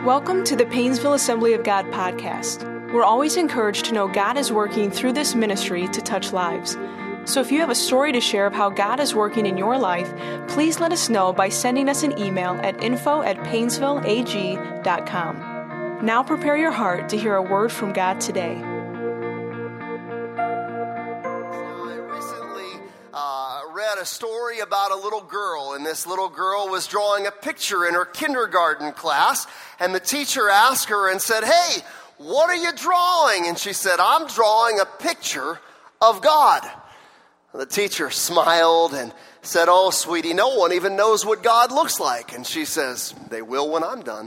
Welcome to the Painesville Assembly of God podcast. We're always encouraged to know God is working through this ministry to touch lives. So if you have a story to share of how God is working in your life, please let us know by sending us an email at info@painesvilleag.com. Now prepare your heart to hear a word from God today. Read a story about a little girl, and this little girl was drawing a picture in her kindergarten class, and the teacher asked her and said, "Hey, what are you drawing?" And she said, "I'm drawing a picture of God." The teacher smiled and said, "Oh, sweetie, no one even knows what God looks like." And she says, "They will when I'm done."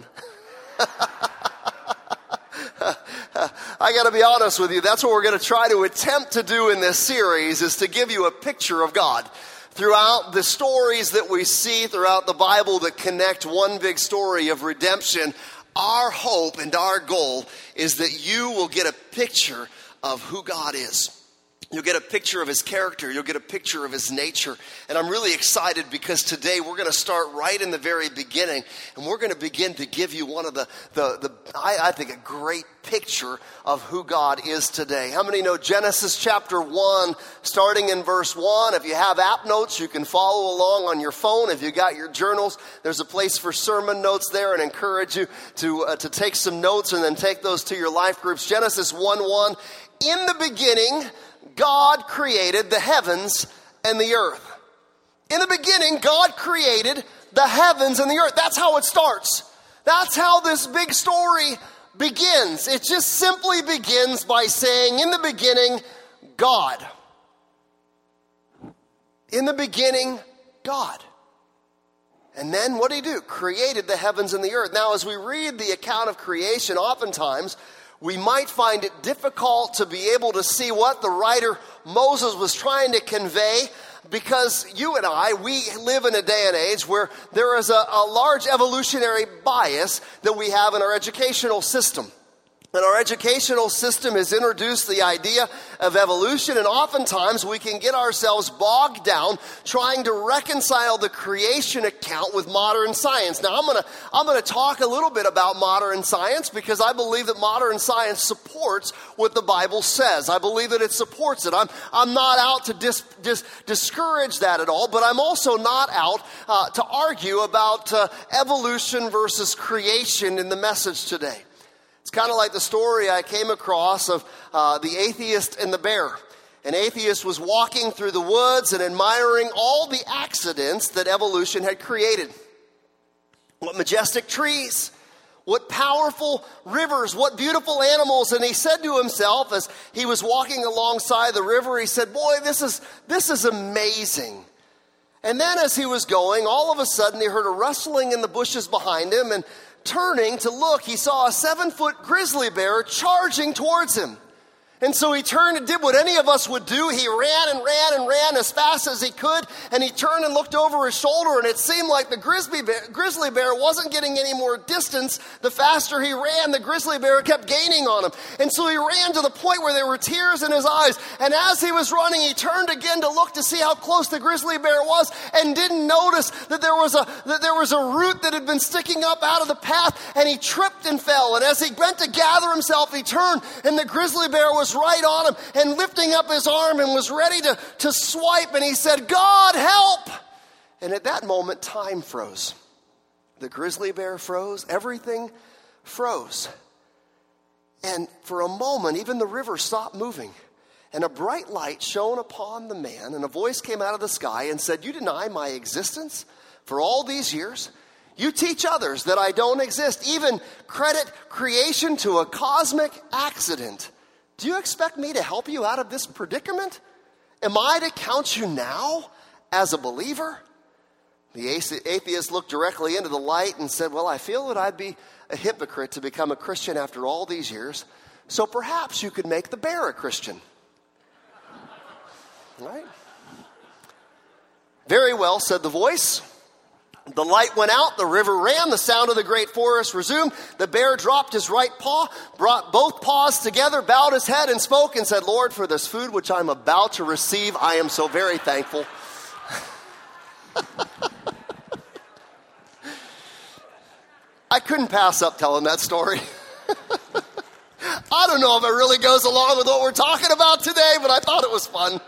I got to be honest with you, that's what we're going to try to attempt to do in this series, is to give you a picture of God. Throughout the stories that we see throughout the Bible that connect one big story of redemption, our hope and our goal is that you will get a picture of who God is. You'll get a picture of his character. You'll get a picture of his nature. And I'm really excited because today we're going to start right in the very beginning. And we're going to begin to give you one of I think a great picture of who God is today. How many know Genesis chapter 1, starting in verse 1? If you have app notes, you can follow along on your phone. If you got your journals, there's a place for sermon notes there, and encourage you to take some notes and then take those to your life groups. Genesis 1:1, in the beginning, God created the heavens and the earth. In the beginning, God created the heavens and the earth. That's how it starts. That's how this big story begins. It just simply begins by saying, in the beginning, God. In the beginning, God. And then what did he do? Created the heavens and the earth. Now, as we read the account of creation, oftentimes we might find it difficult to be able to see what the writer Moses was trying to convey, because you and I, we live in a day and age where there is a large evolutionary bias that we have in our educational system. And our educational system has introduced the idea of evolution, and oftentimes we can get ourselves bogged down trying to reconcile the creation account with modern science. Now, I'm gonna talk a little bit about modern science, because I believe that modern science supports what the Bible says. I believe that it supports it. I'm not out to discourage that at all, but I'm also not out to argue about evolution versus creation in the message today. It's kind of like the story I came across of the atheist and the bear. An atheist was walking through the woods and admiring all the accidents that evolution had created. What majestic trees, what powerful rivers, what beautiful animals. And he said to himself as he was walking alongside the river, he said, "Boy, this is amazing." And then as he was going, all of a sudden he heard a rustling in the bushes behind him, and turning to look, he saw a 7-foot grizzly bear charging towards him. And so he turned and did what any of us would do. He ran and ran and ran as fast as he could, and he turned and looked over his shoulder, and it seemed like the grizzly bear wasn't getting any more distance. The faster he ran, the grizzly bear kept gaining on him. And so he ran to the point where there were tears in his eyes, and as he was running, he turned again to look to see how close the grizzly bear was, and didn't notice that there was a root that had been sticking up out of the path, and he tripped and fell. And as he went to gather himself, he turned, and the grizzly bear was right on him and lifting up his arm and was ready to swipe, and he said, "God, help!" And at that moment, time froze. The grizzly bear froze. Everything froze. And for a moment, even the river stopped moving. And a bright light shone upon the man, and a voice came out of the sky and said, "You deny my existence for all these years? You teach others that I don't exist, even credit creation to a cosmic accident. Do you expect me to help you out of this predicament? Am I to count you now as a believer?" The atheist looked directly into the light and said, "Well, I feel that I'd be a hypocrite to become a Christian after all these years, so perhaps you could make the bear a Christian." Right? "Very well," said the voice. The light went out, the river ran, the sound of the great forest resumed. The bear dropped his right paw, brought both paws together, bowed his head, and spoke and said, "Lord, for this food which I'm about to receive, I am so very thankful." I couldn't pass up telling that story. I don't know if it really goes along with what we're talking about today, but I thought it was fun.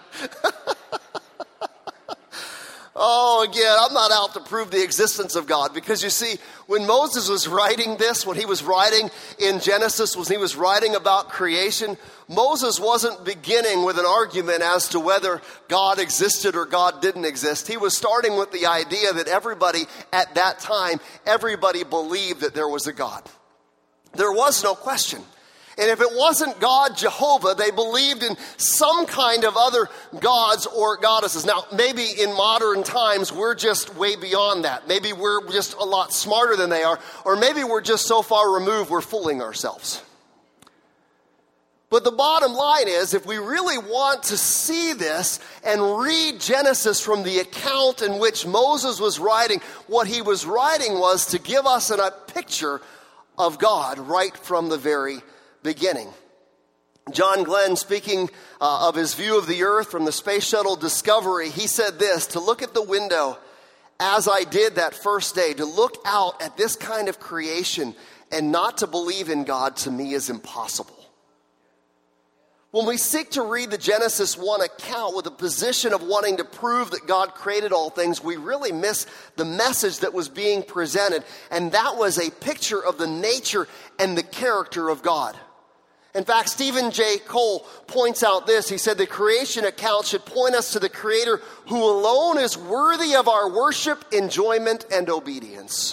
Oh, again, I'm not out to prove the existence of God, because you see, when Moses was writing this, when he was writing in Genesis, when he was writing about creation, Moses wasn't beginning with an argument as to whether God existed or God didn't exist. He was starting with the idea that everybody at that time, everybody believed that there was a God. There was no question. And if it wasn't God, Jehovah, they believed in some kind of other gods or goddesses. Now, maybe in modern times, we're just way beyond that. Maybe we're just a lot smarter than they are. Or maybe we're just so far removed, we're fooling ourselves. But the bottom line is, if we really want to see this and read Genesis from the account in which Moses was writing, what he was writing was to give us a picture of God right from the very beginning. John Glenn, speaking of his view of the earth from the space shuttle Discovery, he said this: to look at the window as I did that first day, to look out at this kind of creation and not to believe in God, to me is impossible. When we seek to read the Genesis 1 account with a position of wanting to prove that God created all things, we really miss the message that was being presented, and that was a picture of the nature and the character of God. In fact, Stephen J. Cole points out this. He said the creation account should point us to the Creator who alone is worthy of our worship, enjoyment, and obedience.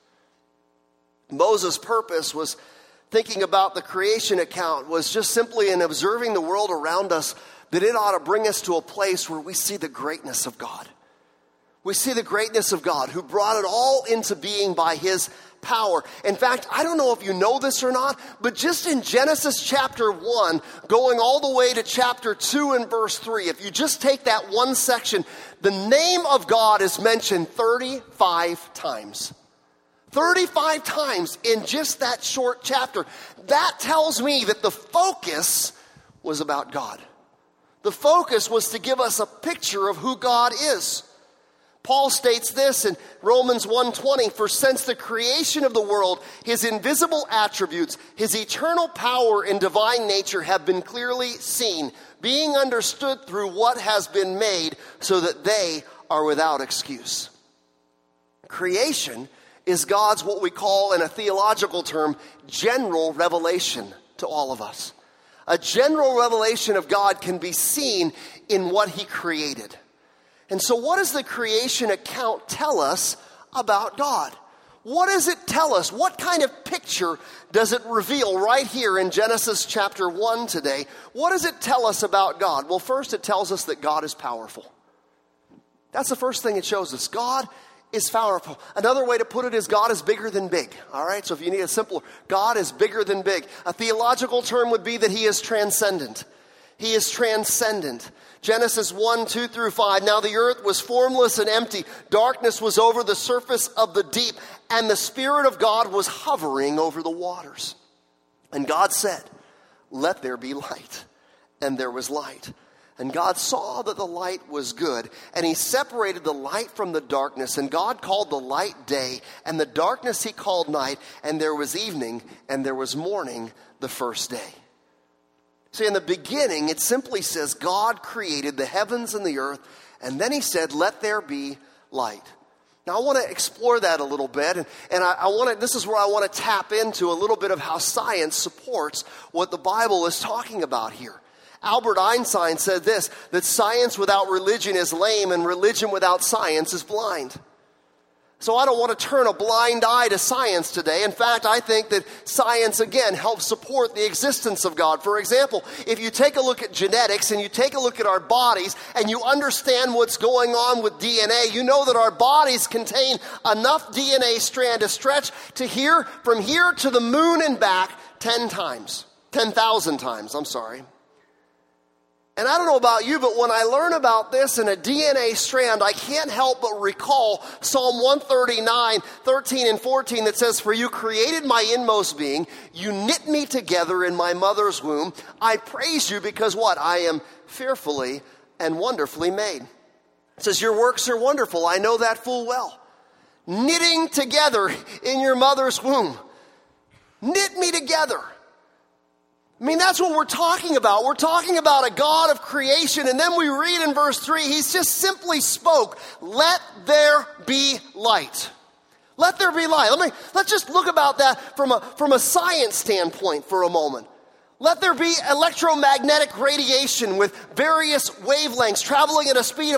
Moses' purpose was thinking about the creation account was just simply in observing the world around us, that it ought to bring us to a place where we see the greatness of God. We see the greatness of God who brought it all into being by his power. In fact, I don't know if you know this or not, but just in Genesis chapter 1, going all the way to chapter 2 and verse 3, if you just take that one section, the name of God is mentioned 35 times. 35 times in just that short chapter. That tells me that the focus was about God. The focus was to give us a picture of who God is. Paul states this in Romans 1:20, for since the creation of the world, his invisible attributes, his eternal power and divine nature have been clearly seen, being understood through what has been made, so that they are without excuse. Creation is God's, what we call in a theological term, general revelation to all of us. A general revelation of God can be seen in what he created. And so what does the creation account tell us about God? What does it tell us? What kind of picture does it reveal right here in Genesis chapter 1 today? What does it tell us about God? Well, first it tells us that God is powerful. That's the first thing it shows us. God is powerful. Another way to put it is God is bigger than big. All right, so if you need a simpler, God is bigger than big. A theological term would be that he is transcendent. He is transcendent. Genesis 1:2-5. Now the earth was formless and empty. Darkness was over the surface of the deep, and the Spirit of God was hovering over the waters. And God said, let there be light. And there was light. And God saw that the light was good, and he separated the light from the darkness. And God called the light day, and the darkness he called night. And there was evening, and there was morning the first day. See, in the beginning, it simply says God created the heavens and the earth, and then he said, let there be light. Now, I want to explore that a little bit, and this is where I want to tap into a little bit of how science supports what the Bible is talking about here. Albert Einstein said this, that science without religion is lame, and religion without science is blind. So I don't want to turn a blind eye to science today. In fact, I think that science, again, helps support the existence of God. For example, if you take a look at genetics and you take a look at our bodies and you understand what's going on with DNA, you know that our bodies contain enough DNA strand to stretch to here, from here to the moon and back 10,000 times, I'm sorry. And I don't know about you, but when I learn about this in a DNA strand, I can't help but recall Psalm 139, 13 and 14 that says, for you created my inmost being, you knit me together in my mother's womb. I praise you because what? I am fearfully and wonderfully made. It says, your works are wonderful. I know that full well. knitting together in your mother's womb. Knit me together. I mean, that's what we're talking about. We're talking about a God of creation. And then we read in verse 3, he's just simply spoke, let there be light. Let there be light. Let's just look about that from a science standpoint for a moment. Let there be electromagnetic radiation with various wavelengths traveling at a speed of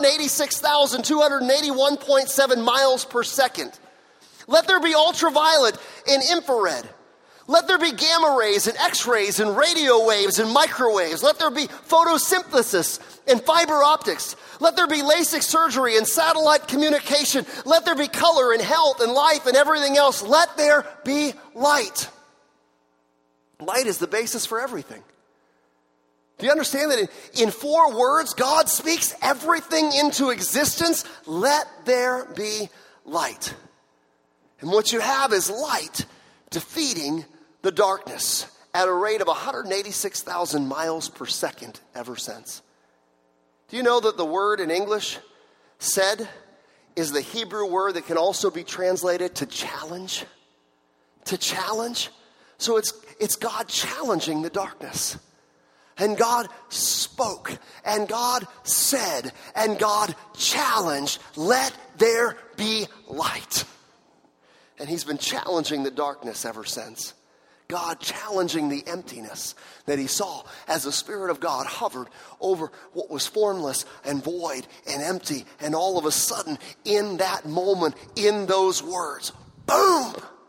186,281.7 miles per second. Let there be ultraviolet and infrared. Let there be gamma rays and X-rays and radio waves and microwaves. Let there be photosynthesis and fiber optics. Let there be LASIK surgery and satellite communication. Let there be color and health and life and everything else. Let there be light. Light is the basis for everything. Do you understand that in 4 words, God speaks everything into existence? Let there be light. And what you have is light defeating the darkness at a rate of 186,000 miles per second ever since. Do you know that the word in English, said, is the Hebrew word that can also be translated to challenge? To challenge? So it's God challenging the darkness. And God spoke, and God said, and God challenged, let there be light. And he's been challenging the darkness ever since. God challenging the emptiness that he saw as the Spirit of God hovered over what was formless and void and empty. And all of a sudden, in that moment, in those words, boom!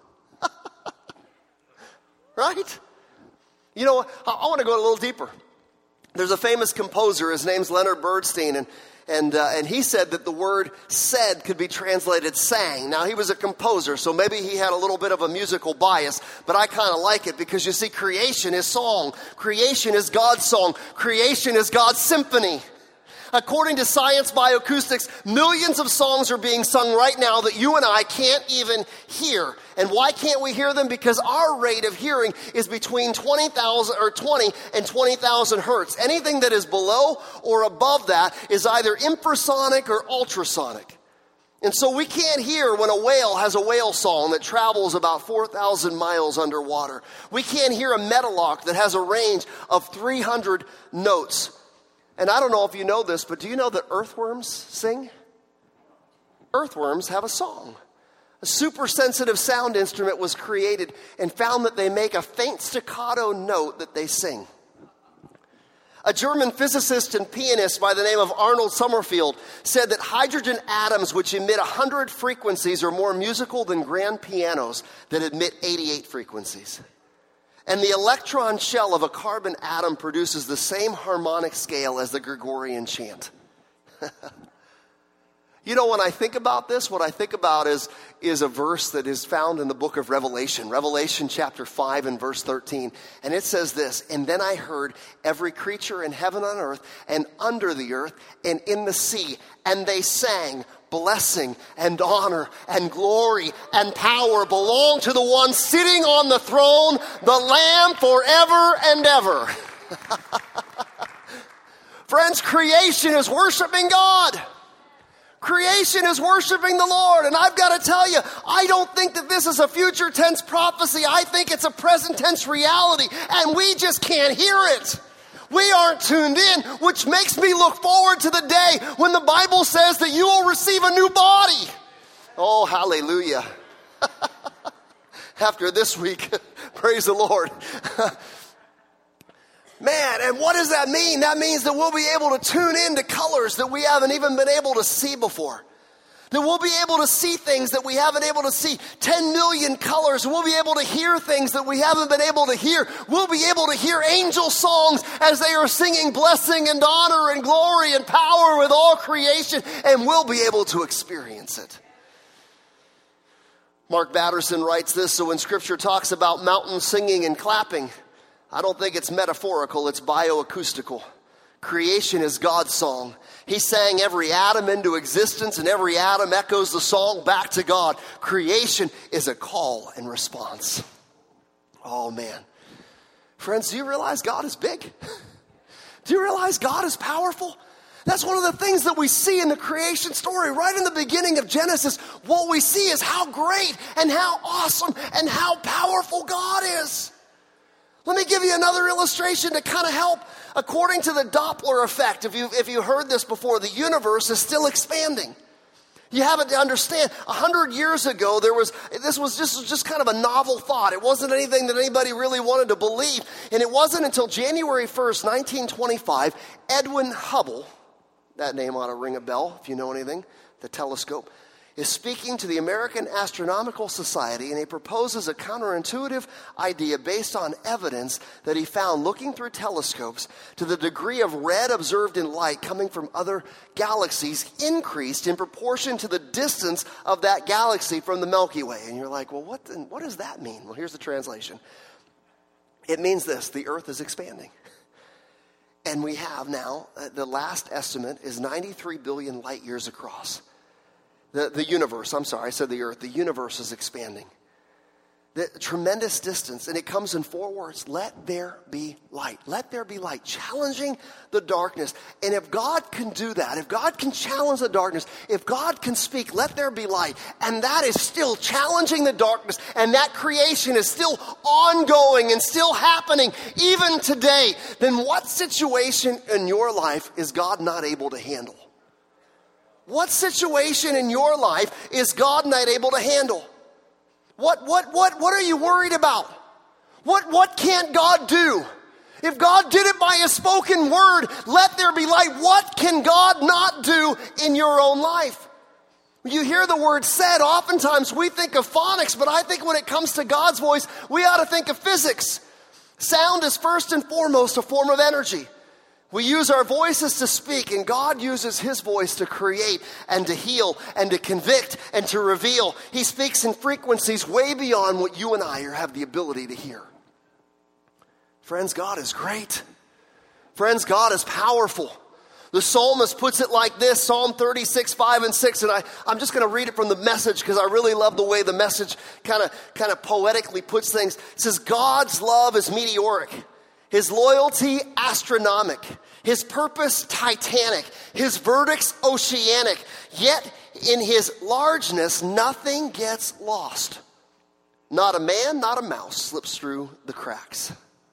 Right? You know, I want to go a little deeper. There's a famous composer, his name's Leonard Bernstein, and he said that the word said could be translated sang. Now, he was a composer, so maybe he had a little bit of a musical bias, but I kind of like it because you see, creation is song. Creation is God's song. Creation is God's symphony. According to Science Bioacoustics, millions of songs are being sung right now that you and I can't even hear. And why can't we hear them? Because our rate of hearing is between 20 and 20,000 hertz. Anything that is below or above that is either infrasonic or ultrasonic. And so we can't hear when a whale has a whale song that travels about 4,000 miles underwater. We can't hear a meadowlark that has a range of 300 notes. And I don't know if you know this, but do you know that earthworms sing? Earthworms have a song. A super sensitive sound instrument was created and found that they make a faint staccato note that they sing. A German physicist and pianist by the name of Arnold Sommerfeld said that hydrogen atoms which emit 100 frequencies are more musical than grand pianos that emit 88 frequencies. And the electron shell of a carbon atom produces the same harmonic scale as the Gregorian chant. You know, when I think about this, what I think about is a verse that is found in the book of Revelation. Revelation chapter 5 and verse 13. And it says this, and then I heard every creature in heaven and earth and under the earth and in the sea. And they sang, blessing and honor and glory and power belong to the one sitting on the throne, the Lamb forever and ever. Friends, creation is worshiping God. Creation is worshiping the Lord. And I've got to tell you, I don't think that this is a future tense prophecy. I think it's a present tense reality. And we just can't hear it. We aren't tuned in, which makes me look forward to the day when the Bible says that you will receive a new body. Oh, hallelujah. After this week, praise the Lord. Man, and what does that mean? That means that we'll be able to tune in to colors that we haven't even been able to see before. That we'll be able to see things that we haven't been able to see. 10 million colors. We'll be able to hear things that we haven't been able to hear. We'll be able to hear angel songs as they are singing blessing and honor and glory and power with all creation. And we'll be able to experience it. Mark Batterson writes this, so when Scripture talks about mountains singing and clapping, I don't think it's metaphorical, it's bioacoustical. Creation is God's song. He sang every atom into existence, and every atom echoes the song back to God. Creation is a call and response. Oh, man. Friends, do you realize God is big? Do you realize God is powerful? That's one of the things that we see in the creation story. Right in the beginning of Genesis, what we see is how great and how awesome and how powerful God is. Let me give you another illustration to kind of help. According to the Doppler effect, if you heard this before, the universe is still expanding. You have to understand, 100 years ago, this was just kind of a novel thought. It wasn't anything that anybody really wanted to believe. And it wasn't until January 1st, 1925, Edwin Hubble, that name ought to ring a bell if you know anything, the telescope, is speaking to the American Astronomical Society, and he proposes a counterintuitive idea based on evidence that he found looking through telescopes to the degree of red observed in light coming from other galaxies increased in proportion to the distance of that galaxy from the Milky Way. And you're like, well, what does that mean? Well, here's the translation. It means this: the Earth is expanding. And we have now, the last estimate is 93 billion light years across. The universe, I'm sorry, I said the earth. The universe is expanding. The tremendous distance, and it comes in 4 words. Let there be light. Let there be light. Challenging the darkness. And if God can do that, if God can challenge the darkness, if God can speak, let there be light, and that is still challenging the darkness, and that creation is still ongoing and still happening even today, then what situation in your life is God not able to handle? What situation in your life is God not able to handle? What are you worried about? What can't God do? If God did it by a spoken word, let there be light. What can God not do in your own life? You hear the word said, oftentimes we think of phonics, but I think when it comes to God's voice, we ought to think of physics. Sound is first and foremost a form of energy. We use our voices to speak, and God uses his voice to create and to heal and to convict and to reveal. He speaks in frequencies way beyond what you and I have the ability to hear. Friends, God is great. Friends, God is powerful. The psalmist puts it like this, Psalm 36, 5 and 6, and I'm just going to read it from the Message because I really love the way the Message kind of poetically puts things. It says, God's love is meteoric. His loyalty, astronomic. His purpose, titanic. His verdicts, oceanic. Yet in his largeness, nothing gets lost. Not a man, not a mouse slips through the cracks.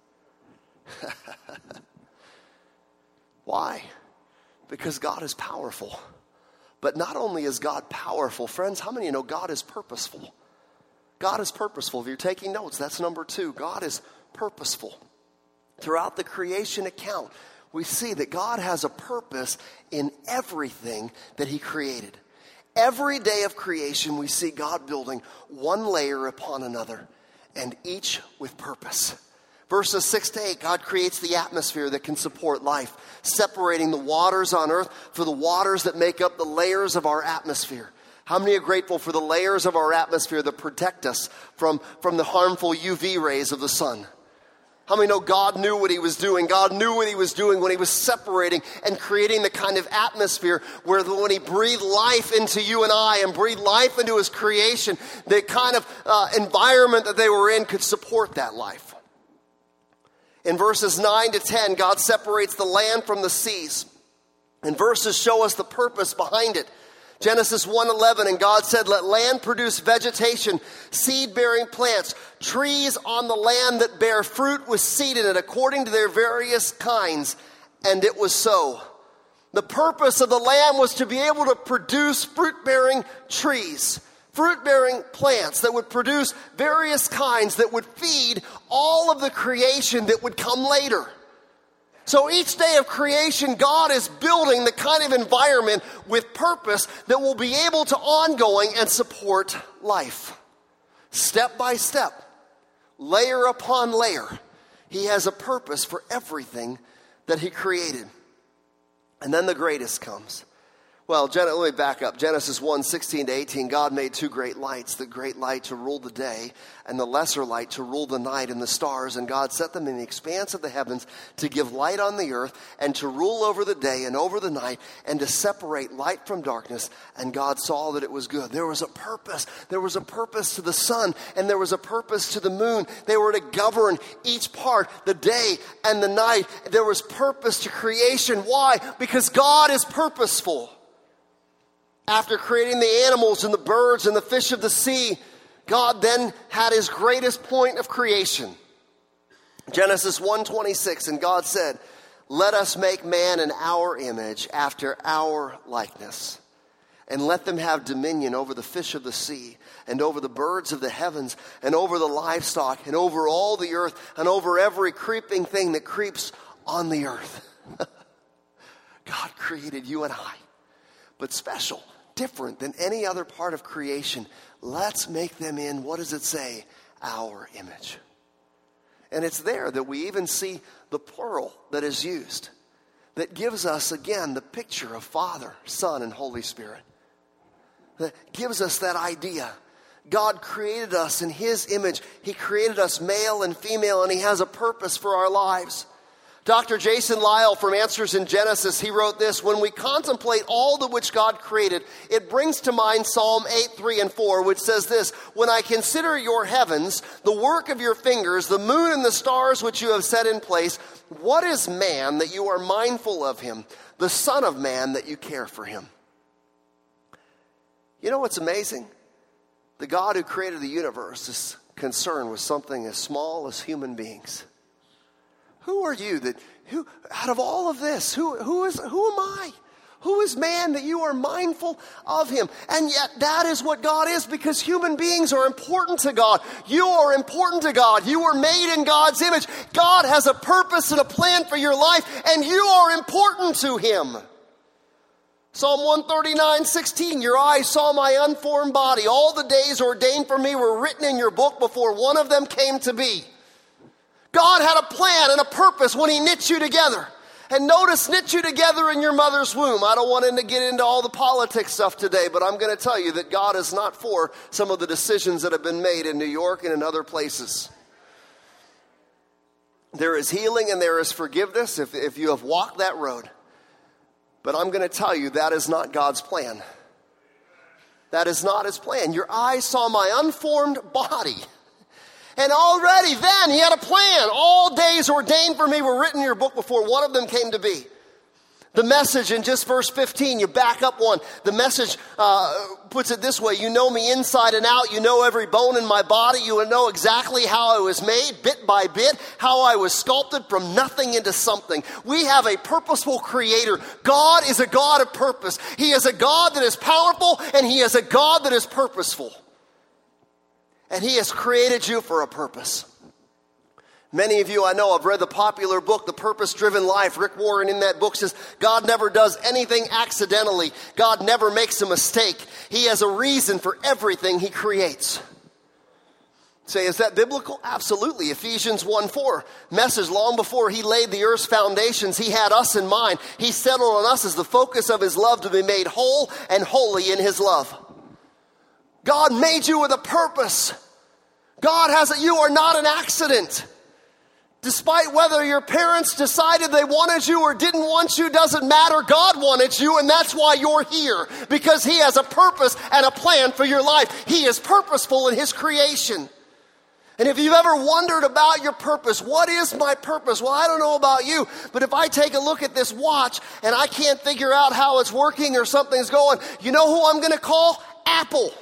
Why? Because God is powerful. But not only is God powerful, friends, how many of you know God is purposeful? God is purposeful. If you're taking notes, that's number 2. God is purposeful. Throughout the creation account, we see that God has a purpose in everything that he created. Every day of creation, we see God building one layer upon another, and each with purpose. Verses 6 to 8, God creates the atmosphere that can support life, separating the waters on earth for the waters that make up the layers of our atmosphere. How many are grateful for the layers of our atmosphere that protect us from the harmful UV rays of the sun? How many know God knew what he was doing? God knew what he was doing when he was separating and creating the kind of atmosphere where when he breathed life into you and I and breathed life into his creation, the kind of environment that they were in could support that life. In verses 9 to 10, God separates the land from the seas. And verses show us the purpose behind it. Genesis 1:11, and God said, let land produce vegetation, seed-bearing plants, trees on the land that bear fruit with seed in it, according to their various kinds. And it was so. The purpose of the land was to be able to produce fruit-bearing trees, fruit-bearing plants that would produce various kinds that would feed all of the creation that would come later. So each day of creation, God is building the kind of environment with purpose that will be able to ongoing and support life. Step by step, layer upon layer, he has a purpose for everything that he created. And then the greatest comes. Well, let me back up. Genesis 1:16-18, God made two great lights, the great light to rule the day and the lesser light to rule the night and the stars. And God set them in the expanse of the heavens to give light on the earth and to rule over the day and over the night and to separate light from darkness. And God saw that it was good. There was a purpose. There was a purpose to the sun and there was a purpose to the moon. They were to govern each part, the day and the night. There was purpose to creation. Why? Because God is purposeful. After creating the animals and the birds and the fish of the sea, God then had his greatest point of creation. Genesis 1:26, and God said, "Let us make man in our image, after our likeness, and let them have dominion over the fish of the sea, and over the birds of the heavens, and over the livestock, and over all the earth, and over every creeping thing that creeps on the earth." God created you and I, but special, different than any other part of creation. Let's make them in, what does it say? Our image. And it's there that we even see the plural that is used, that gives us, again, the picture of Father, Son, and Holy Spirit. That gives us that idea. God created us in his image. He created us male and female, and he has a purpose for our lives. Dr. Jason Lyle from Answers in Genesis, he wrote this: "When we contemplate all the which God created, it brings to mind Psalm 8:3-4, which says this: When I consider your heavens, the work of your fingers, the moon and the stars which you have set in place, what is man that you are mindful of him, the son of man that you care for him?" You know what's amazing? The God who created the universe is concerned with something as small as human beings. Who are you who out of all of this, who am I? Who is man that you are mindful of him? And yet that is what God is, because human beings are important to God. You are important to God. You were made in God's image. God has a purpose and a plan for your life, and you are important to him. Psalm 139:16, "Your eyes saw my unformed body. All the days ordained for me were written in your book before one of them came to be." God had a plan and a purpose when he knit you together. And notice, knit you together in your mother's womb. I don't want to get into all the politics stuff today, but I'm going to tell you that God is not for some of the decisions that have been made in New York and in other places. There is healing and there is forgiveness if you have walked that road. But I'm going to tell you that is not God's plan. That is not his plan. Your eyes saw my unformed body. And already then he had a plan. All days ordained for me were written in your book before one of them came to be. The Message in just verse 15, you back up one. The Message puts it this way: "You know me inside and out. You know every bone in my body. You will know exactly how I was made, bit by bit, how I was sculpted from nothing into something." We have a purposeful creator. God is a God of purpose. He is a God that is powerful, and he is a God that is purposeful. And he has created you for a purpose. Many of you I know have read the popular book, The Purpose-Driven Life. Rick Warren in that book says, God never does anything accidentally. God never makes a mistake. He has a reason for everything he creates. Say, is that biblical? Absolutely. Ephesians 1:4, Message: "Long before he laid the earth's foundations, he had us in mind. He settled on us as the focus of his love to be made whole and holy in his love." God made you with a purpose. You are not an accident. Despite whether your parents decided they wanted you or didn't want you, doesn't matter. God wanted you, and that's why you're here. Because he has a purpose and a plan for your life. He is purposeful in his creation. And if you've ever wondered about your purpose, what is my purpose? Well, I don't know about you, but if I take a look at this watch and I can't figure out how it's working or something's going, you know who I'm going to call? Apple.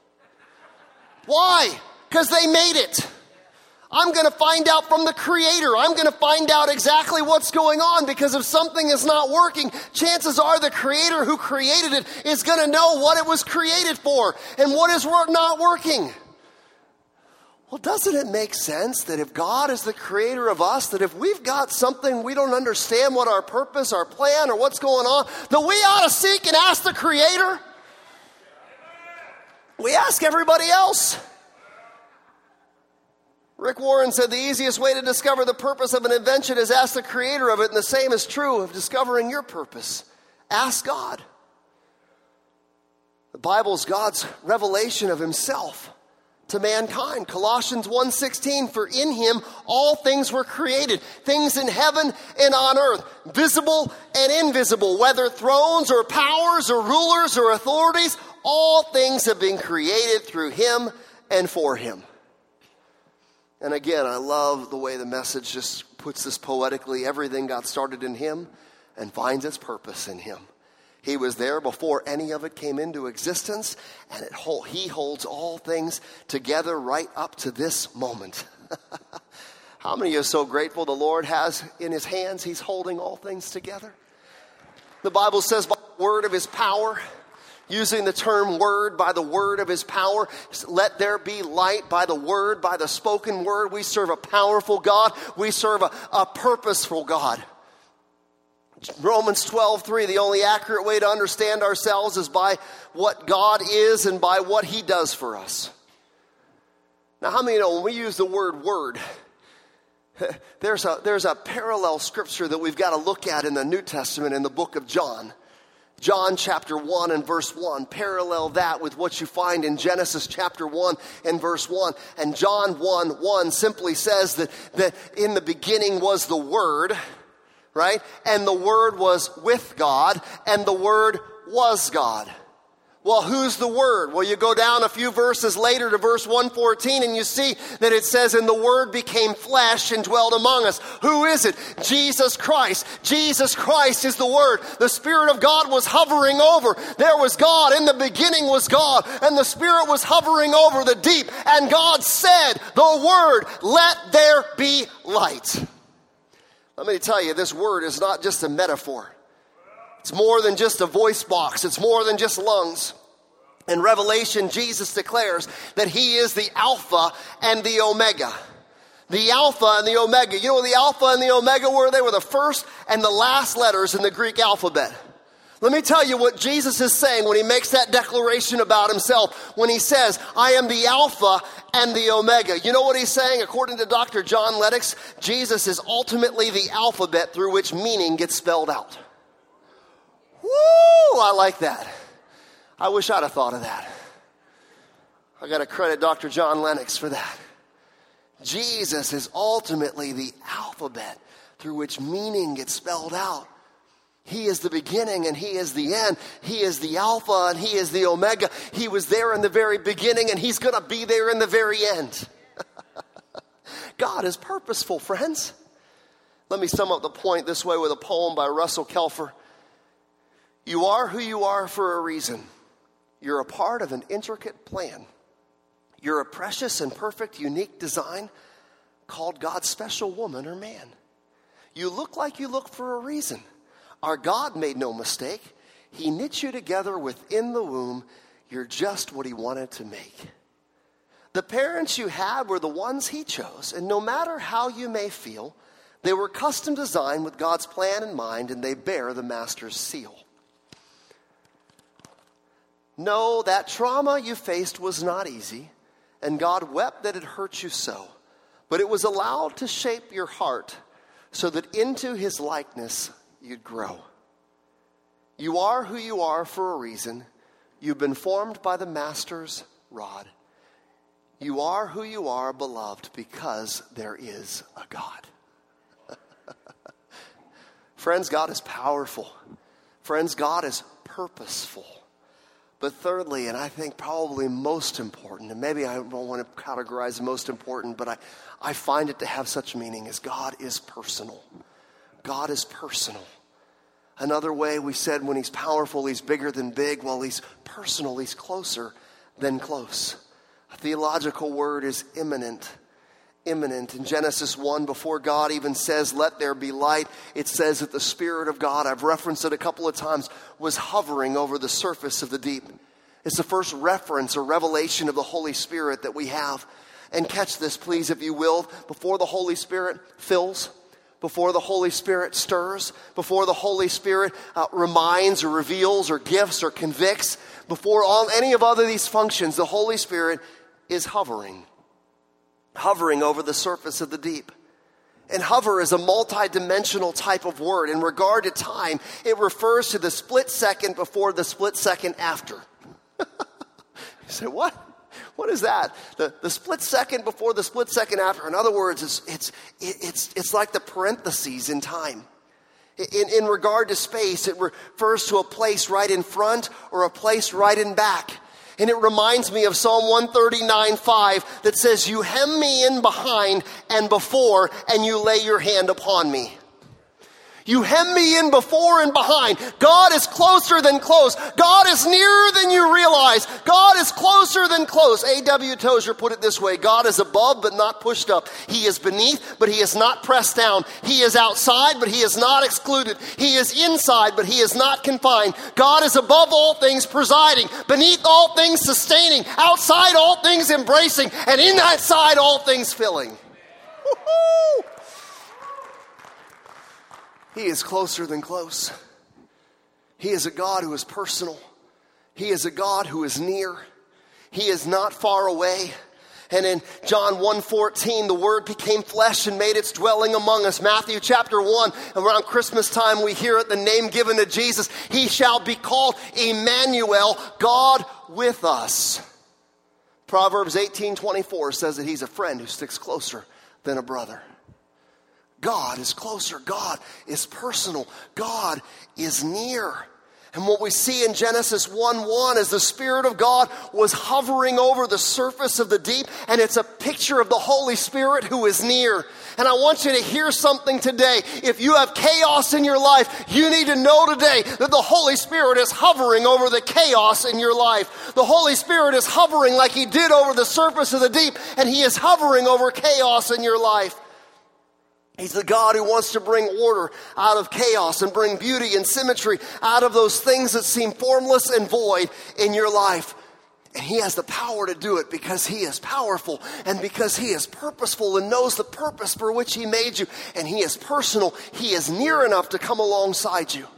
Why? Because they made it. I'm going to find out from the creator. I'm going to find out exactly what's going on, because if something is not working, chances are the creator who created it is going to know what it was created for and what is not working. Well, doesn't it make sense that if God is the creator of us, that if we've got something we don't understand what our purpose, our plan, or what's going on, that we ought to seek and ask the creator? We ask everybody else. Rick Warren said the easiest way to discover the purpose of an invention is ask the creator of it, and the same is true of discovering your purpose. Ask God. Bible's God's revelation of himself to mankind. Colossians 1:16, for in him all things were created, things in heaven and on earth, visible and invisible, whether thrones or powers or rulers or authorities, all things have been created through him and for him. And again, I love the way the Message just puts this poetically. Everything got started in him and finds its purpose in him. He was there before any of it came into existence, and he holds all things together right up to this moment. How many of you are so grateful the Lord has in his hands, he's holding all things together? The Bible says by the word of his power, using the term word, by the word of his power, let there be light by the word, by the spoken word. We serve a powerful God. We serve a purposeful God. Romans 12:3, the only accurate way to understand ourselves is by what God is and by what he does for us. Now, how many know when we use the word word, there's a parallel scripture that we've got to look at in the New Testament in the book of John. John chapter 1 and verse 1. Parallel that with what you find in Genesis chapter 1 and verse 1. And John 1:1 simply says that in the beginning was the Word, right? And the Word was with God, and the Word was God. Well, who's the Word? Well, you go down a few verses later to verse 114, and you see that it says, and the Word became flesh and dwelt among us. Who is it? Jesus Christ. Jesus Christ is the Word. The Spirit of God was hovering over. There was God. In the beginning was God. And the Spirit was hovering over the deep. And God said, the Word, let there be light. Let me tell you, this word is not just a metaphor. It's more than just a voice box. It's more than just lungs. In Revelation, Jesus declares that he is the Alpha and the Omega. The Alpha and the Omega. You know what the Alpha and the Omega were? They were the first and the last letters in the Greek alphabet. Let me tell you what Jesus is saying when he makes that declaration about himself. When he says, I am the Alpha and the Omega. You know what he's saying? According to Dr. John Lennox, Jesus is ultimately the alphabet through which meaning gets spelled out. Woo! I like that. I wish I'd have thought of that. I got to credit Dr. John Lennox for that. Jesus is ultimately the alphabet through which meaning gets spelled out. He is the beginning and he is the end. He is the Alpha and he is the Omega. He was there in the very beginning and he's going to be there in the very end. God is purposeful, friends. Let me sum up the point this way with a poem by Russell Kelfer. You are who you are for a reason. You're a part of an intricate plan. You're a precious and perfect, unique design called God's special woman or man. You look like you look for a reason. Our God made no mistake. He knit you together within the womb. You're just what he wanted to make. The parents you had were the ones he chose, and no matter how you may feel, they were custom designed with God's plan in mind, and they bear the master's seal. No, that trauma you faced was not easy, and God wept that it hurt you so, but it was allowed to shape your heart so that into his likeness you'd grow. You are who you are for a reason. You've been formed by the master's rod. You are who you are, beloved, because there is a God. Friends, God is powerful. Friends, God is purposeful. But thirdly, and I think probably most important, and maybe I don't want to categorize most important, but I find it to have such meaning, is God is personal. God is personal. Another way we said when he's powerful, he's bigger than big. Well, he's personal. He's closer than close. A theological word is immanent. Immanent. In Genesis 1, before God even says, let there be light, it says that the Spirit of God, I've referenced it a couple of times, was hovering over the surface of the deep. It's the first reference or revelation of the Holy Spirit that we have. And catch this, please, if you will. Before the Holy Spirit fills, before the Holy Spirit stirs, before the Holy Spirit reminds or reveals or gifts or convicts, before any of other these functions, the Holy Spirit is hovering over the surface of the deep. And hover is a multi-dimensional type of word. In regard to time, it refers to the split second before the split second after. You say, what? What is that? The split second before the split second after. In other words, it's like the parentheses in time. In regard to space, it refers to a place right in front or a place right in back. And it reminds me of Psalm 139:5 that says, you hem me in behind and before, and you lay your hand upon me. You hem me in before and behind. God is closer than close. God is nearer than you realize. God is closer than close. A.W. Tozer put it this way: God is above but not pushed up. He is beneath but he is not pressed down. He is outside but he is not excluded. He is inside but he is not confined. God is above all things presiding, beneath all things sustaining, outside all things embracing, and in that side all things filling. Woo-hoo! He is closer than close. He is a God who is personal. He is a God who is near. He is not far away. And in John 1:14, the Word became flesh and made its dwelling among us. Matthew chapter 1, around Christmas time, we hear it, the name given to Jesus. He shall be called Emmanuel, God with us. Proverbs 18:24 says that he's a friend who sticks closer than a brother. God is closer. God is personal. God is near. And what we see in Genesis 1:1 is the Spirit of God was hovering over the surface of the deep, and it's a picture of the Holy Spirit who is near. And I want you to hear something today. If you have chaos in your life, you need to know today that the Holy Spirit is hovering over the chaos in your life. The Holy Spirit is hovering like he did over the surface of the deep, and he is hovering over chaos in your life. He's the God who wants to bring order out of chaos and bring beauty and symmetry out of those things that seem formless and void in your life. And he has the power to do it because he is powerful and because he is purposeful and knows the purpose for which he made you. And he is personal. He is near enough to come alongside you.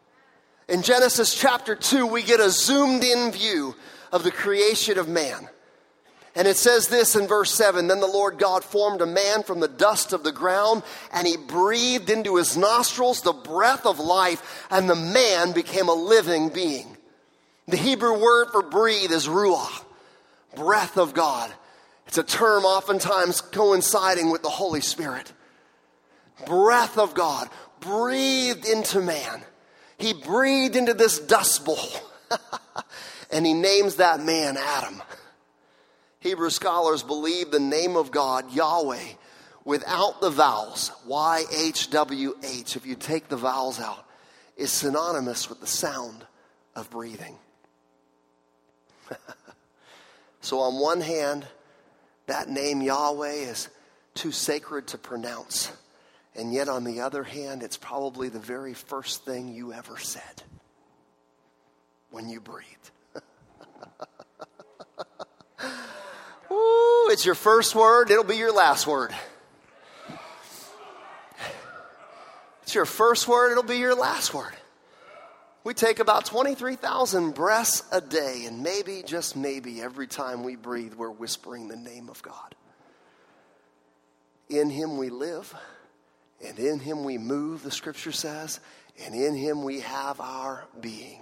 In Genesis chapter 2, we get a zoomed in view of the creation of man. And it says this in verse 7, then the Lord God formed a man from the dust of the ground, and he breathed into his nostrils the breath of life, and the man became a living being. The Hebrew word for breathe is ruach, breath of God. It's a term oftentimes coinciding with the Holy Spirit. Breath of God breathed into man. He breathed into this dust bowl, and he names that man Adam. Hebrew scholars believe the name of God, Yahweh, without the vowels, YHWH, if you take the vowels out, is synonymous with the sound of breathing. So on one hand, that name Yahweh is too sacred to pronounce. And yet on the other hand, it's probably the very first thing you ever said when you breathed. Ooh, it's your first word, it'll be your last word. It's your first word, it'll be your last word. We take about 23,000 breaths a day, and maybe, just maybe, every time we breathe, we're whispering the name of God. In him we live, and in him we move, the scripture says, and in him we have our being.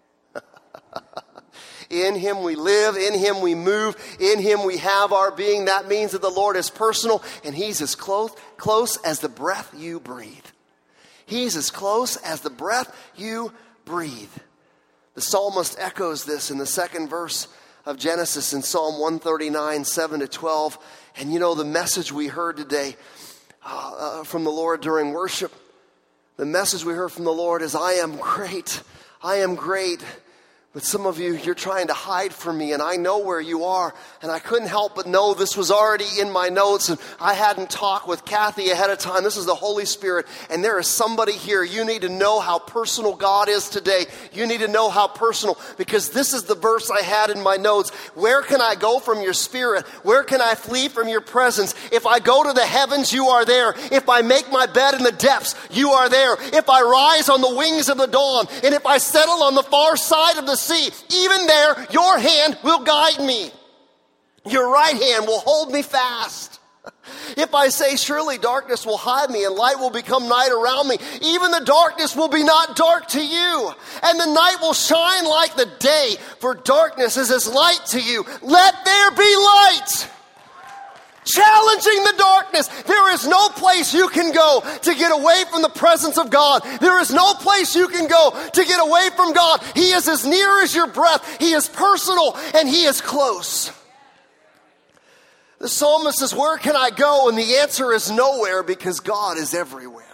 In him we live, in him we move, in him we have our being. That means that the Lord is personal, and he's as close as the breath you breathe. He's as close as the breath you breathe. The psalmist echoes this in the second verse of Genesis in Psalm 139, 7-12. And you know, the message we heard today from the Lord during worship, the message we heard from the Lord is, I am great. I am great. But some of you, you're trying to hide from me, and I know where you are. And I couldn't help but know this was already in my notes, and I hadn't talked with Kathy ahead of time. This is the Holy Spirit, and there is somebody here. You need to know how personal God is today. You need to know how personal, because this is the verse I had in my notes. Where can I go from your spirit? Where can I flee from your presence? If I go to the heavens, you are there. If I make my bed in the depths, you are there. If I rise on the wings of the dawn, and if I settle on the far side of the sea, even there, your hand will guide me. Your right hand will hold me fast. If I say, surely darkness will hide me and light will become night around me, even the darkness will be not dark to you. And the night will shine like the day, for darkness is as light to you. Let there be light. Challenging the darkness. There is no place you can go to get away from the presence of God. There is no place you can go to get away from God. He is as near as your breath. He is personal and He is close. The psalmist says, where can I go? And the answer is nowhere, because God is everywhere.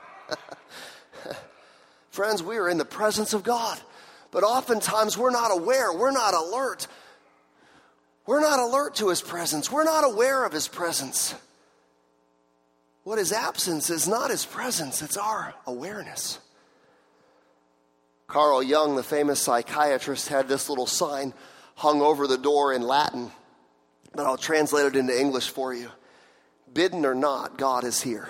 Friends, we are in the presence of God, but oftentimes we're not aware. We're not alert. We're not alert to His presence. We're not aware of His presence. What is absence is not His presence. It's our awareness. Carl Jung, the famous psychiatrist, had this little sign hung over the door in Latin, but I'll translate it into English for you. Bidden or not, God is here.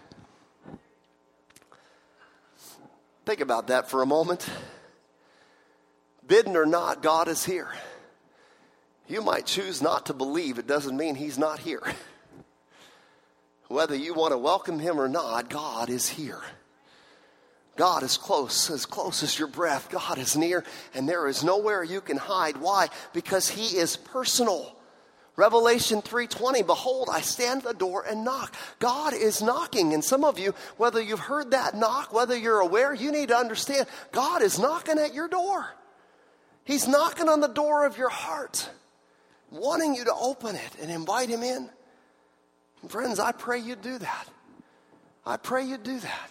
Think about that for a moment. Bidden or not, God is here. You might choose not to believe. It doesn't mean He's not here. Whether you want to welcome Him or not, God is here. God is close as your breath. God is near, and there is nowhere you can hide. Why? Because He is personal. Revelation 3:20, behold, I stand at the door and knock. God is knocking. And some of you, whether you've heard that knock, whether you're aware, you need to understand God is knocking at your door. He's knocking on the door of your heart, wanting you to open it and invite Him in. And friends, I pray you do that. I pray you do that.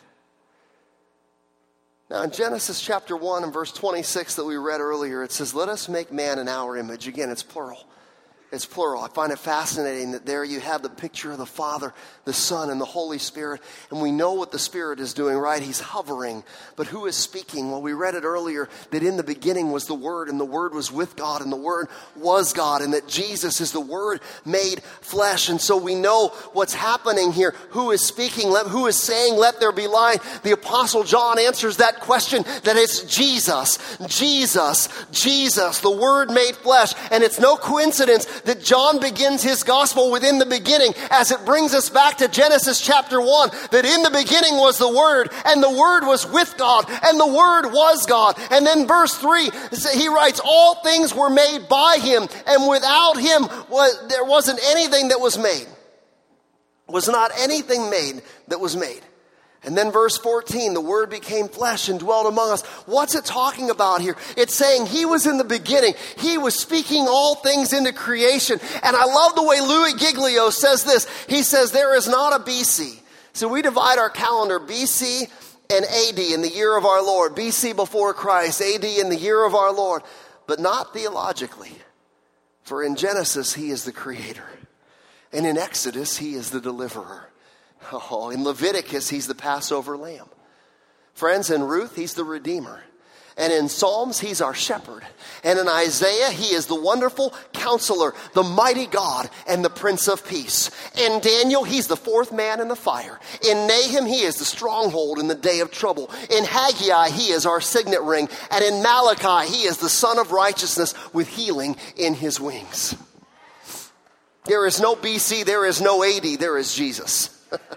Now in Genesis chapter 1 and verse 26 that we read earlier, it says, let us make man in our image. Again, it's plural. It's plural. I find it fascinating that there you have the picture of the Father, the Son, and the Holy Spirit. And we know what the Spirit is doing, right? He's hovering. But who is speaking? Well, we read it earlier that in the beginning was the Word, and the Word was with God, and the Word was God, and that Jesus is the Word made flesh. And so we know what's happening here. Who is speaking? Who is saying, let there be light? The Apostle John answers that question, that it's Jesus. Jesus, Jesus, the Word made flesh. And it's no coincidence that John begins his gospel within the beginning, as it brings us back to Genesis chapter 1, that in the beginning was the Word, and the Word was with God, and the Word was God. And then verse 3, he writes, all things were made by Him, and without Him there wasn't anything that was made. Was not anything made that was made. And then verse 14, the Word became flesh and dwelt among us. What's it talking about here? It's saying He was in the beginning. He was speaking all things into creation. And I love the way Louis Giglio says this. He says there is not a BC. So we divide our calendar BC and AD in the year of our Lord. BC before Christ, AD in the year of our Lord. But not theologically. For in Genesis, He is the creator. And in Exodus, He is the deliverer. Oh, in Leviticus, He's the Passover lamb. Friends, in Ruth, He's the Redeemer. And in Psalms, He's our shepherd. And in Isaiah, He is the wonderful counselor, the mighty God, and the Prince of Peace. In Daniel, He's the fourth man in the fire. In Nahum, He is the stronghold in the day of trouble. In Haggai, He is our signet ring. And in Malachi, He is the Son of righteousness with healing in His wings. There is no BC, there is no AD, there is Jesus.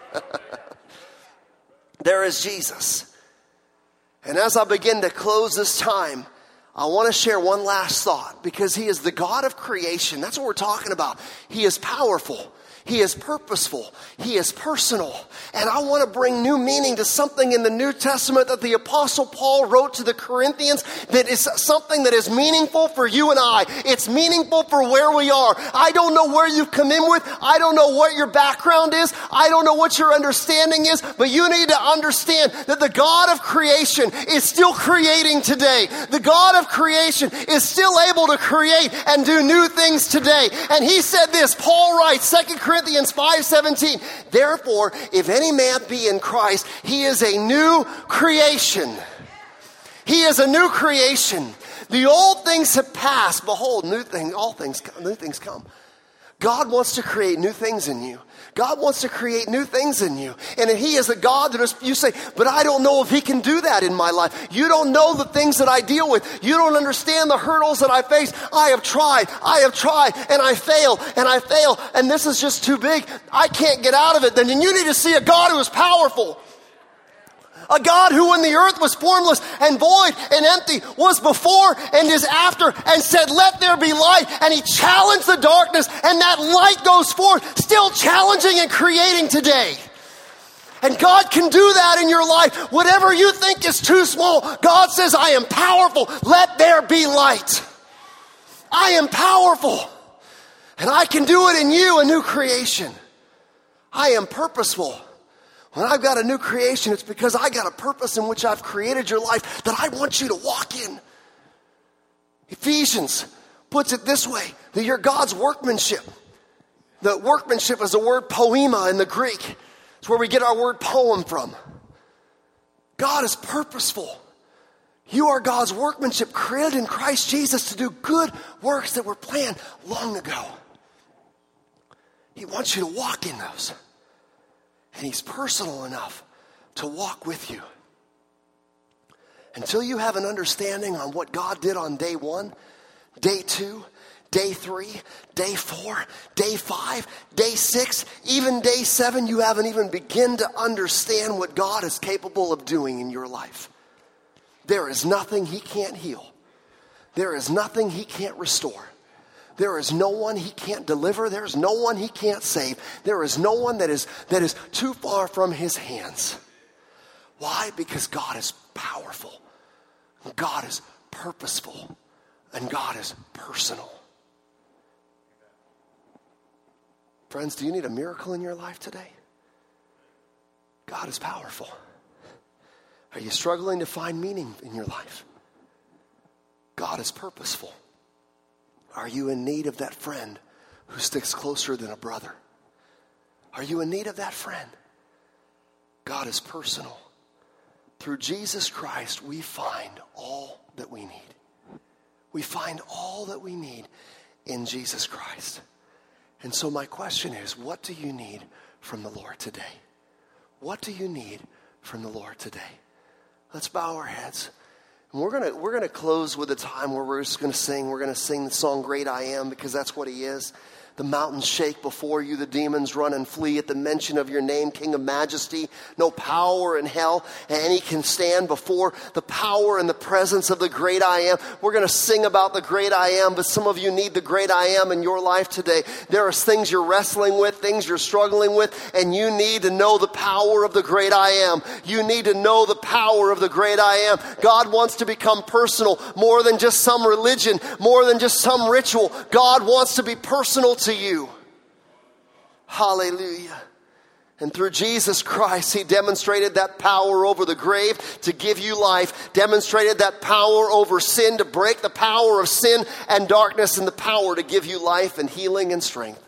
There is Jesus. And as I begin to close this time, I want to share one last thought, because He is the God of creation. That's what we're talking about. He is powerful. He is purposeful. He is personal. And I want to bring new meaning to something in the New Testament that the Apostle Paul wrote to the Corinthians, that is something that is meaningful for you and I. It's meaningful for where we are. I don't know where you've come in with. I don't know what your background is. I don't know what your understanding is. But you need to understand that the God of creation is still creating today. The God of creation is still able to create and do new things today. And he said this, Paul writes, 2 Corinthians 5:17, therefore, if any man be in Christ, he is a new creation. He is a new creation. The old things have passed. Behold, new things come. God wants to create new things in you. God wants to create new things in you. And He is a God that you say, but I don't know if He can do that in my life. You don't know the things that I deal with. You don't understand the hurdles that I face. I have tried, and I fail, and this is just too big. I can't get out of it. Then you need to see a God who is powerful. A God who, when the earth was formless and void and empty, was before and is after, and said, let there be light. And He challenged the darkness, and that light goes forth, still challenging and creating today. And God can do that in your life. Whatever you think is too small, God says, I am powerful. Let there be light. I am powerful. And I can do it in you, a new creation. I am purposeful. When I've got a new creation, it's because I got a purpose in which I've created your life that I want you to walk in. Ephesians puts it this way, that you're God's workmanship. The workmanship is the word poema in the Greek. It's where we get our word poem from. God is purposeful. You are God's workmanship, created in Christ Jesus to do good works that were planned long ago. He wants you to walk in those. And He's personal enough to walk with you. Until you have an understanding on what God did on day 1, day 2, day 3, day 4, day 5, day 6, even day 7, you haven't even begun to understand what God is capable of doing in your life. There is nothing He can't heal. There is nothing He can't restore. There is no one He can't deliver. There is no one He can't save. There is no one that is too far from His hands. Why? Because God is powerful. God is purposeful. And God is personal. Friends, do you need a miracle in your life today? God is powerful. Are you struggling to find meaning in your life? God is purposeful. Are you in need of that friend who sticks closer than a brother? Are you in need of that friend? God is personal. Through Jesus Christ, we find all that we need. We find all that we need in Jesus Christ. And so my question is, what do you need from the Lord today? What do you need from the Lord today? Let's bow our heads. And we're gonna close with a time where we're just gonna sing. We're gonna sing the song "Great I Am" because that's what He is. The mountains shake before you, the demons run and flee at the mention of your name, King of Majesty. No power in hell, and any can stand before the power and the presence of the great I am. We're going to sing about the great I am, but some of you need the great I am in your life today. There are things you're wrestling with, things you're struggling with, and you need to know the power of the great I am. You need to know the power of the great I am. God wants to become personal, more than just some religion, more than just some ritual. God wants to be personal to you. Hallelujah. And through Jesus Christ, He demonstrated that power over the grave to give you life, demonstrated that power over sin to break the power of sin and darkness, and the power to give you life and healing and strength.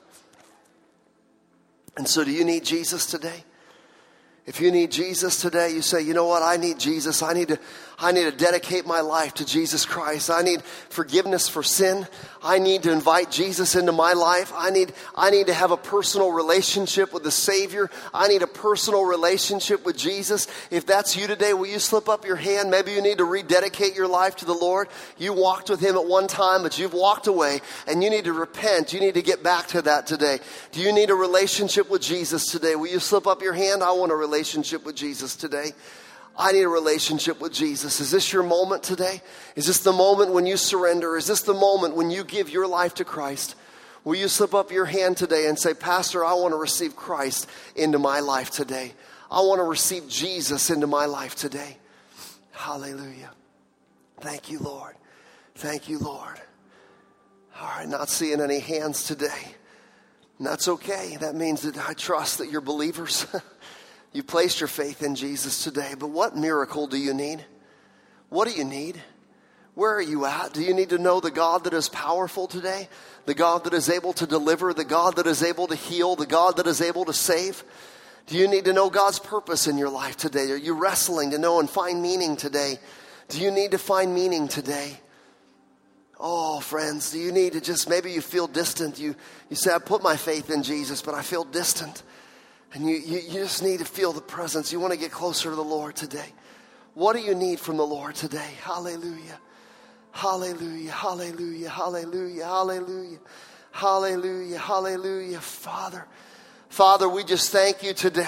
And so do you need Jesus today? If you need Jesus today, you say, you know what, I need Jesus. I need to dedicate my life to Jesus Christ. I need forgiveness for sin. I need to invite Jesus into my life. I need to have a personal relationship with the Savior. I need a personal relationship with Jesus. If that's you today, will you slip up your hand? Maybe you need to rededicate your life to the Lord. You walked with Him at one time, but you've walked away, and you need to repent. You need to get back to that today. Do you need a relationship with Jesus today? Will you slip up your hand? I want a relationship with Jesus today. I need a relationship with Jesus. Is this your moment today? Is this the moment when you surrender? Is this the moment when you give your life to Christ? Will you slip up your hand today and say, Pastor, I want to receive Christ into my life today. I want to receive Jesus into my life today. Hallelujah. Thank you, Lord. Thank you, Lord. All right, not seeing any hands today. And that's okay. That means that I trust that you're believers. You placed your faith in Jesus today, but what miracle do you need? What do you need? Where are you at? Do you need to know the God that is powerful today? The God that is able to deliver, the God that is able to heal, the God that is able to save? Do you need to know God's purpose in your life today? Are you wrestling to know and find meaning today? Do you need to find meaning today? Oh, friends, do you need to just, maybe you feel distant. You say, I put my faith in Jesus, but I feel distant. And you just need to feel the presence. You want to get closer to the Lord today. What do you need from the Lord today? Hallelujah. Hallelujah. Hallelujah. Hallelujah. Hallelujah. Hallelujah. Hallelujah. Father, we just thank you today.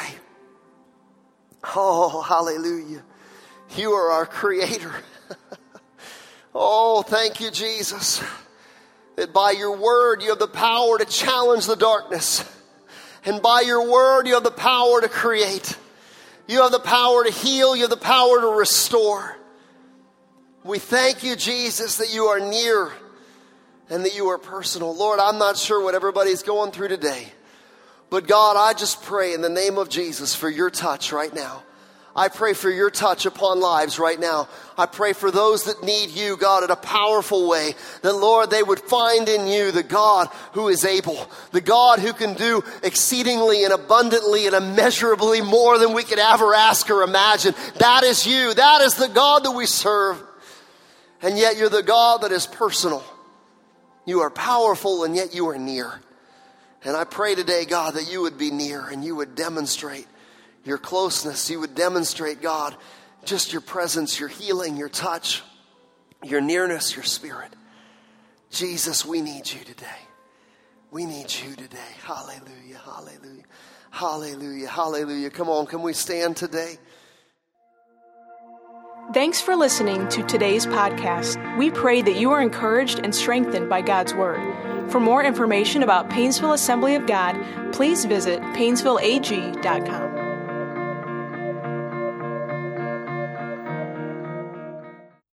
Oh, hallelujah. You are our creator. Oh, thank you, Jesus, that by your word you have the power to challenge the darkness. And by your word you have the power to create. You have the power to heal. You have the power to restore. We thank you, Jesus, that you are near and that you are personal. Lord, I'm not sure what everybody's going through today. But God, I just pray in the name of Jesus for your touch right now. I pray for your touch upon lives right now. I pray for those that need you, God, in a powerful way. That, Lord, they would find in you the God who is able. The God who can do exceedingly and abundantly and immeasurably more than we could ever ask or imagine. That is you. That is the God that we serve. And yet you're the God that is personal. You are powerful and yet you are near. And I pray today, God, that you would be near and you would demonstrate your closeness. You would demonstrate, God, just your presence, your healing, your touch, your nearness, your spirit. Jesus, we need you today. We need you today. Hallelujah, hallelujah, hallelujah, hallelujah. Come on, can we stand today? Thanks for listening to today's podcast. We pray that you are encouraged and strengthened by God's Word. For more information about Painesville Assembly of God, please visit painesvilleag.com.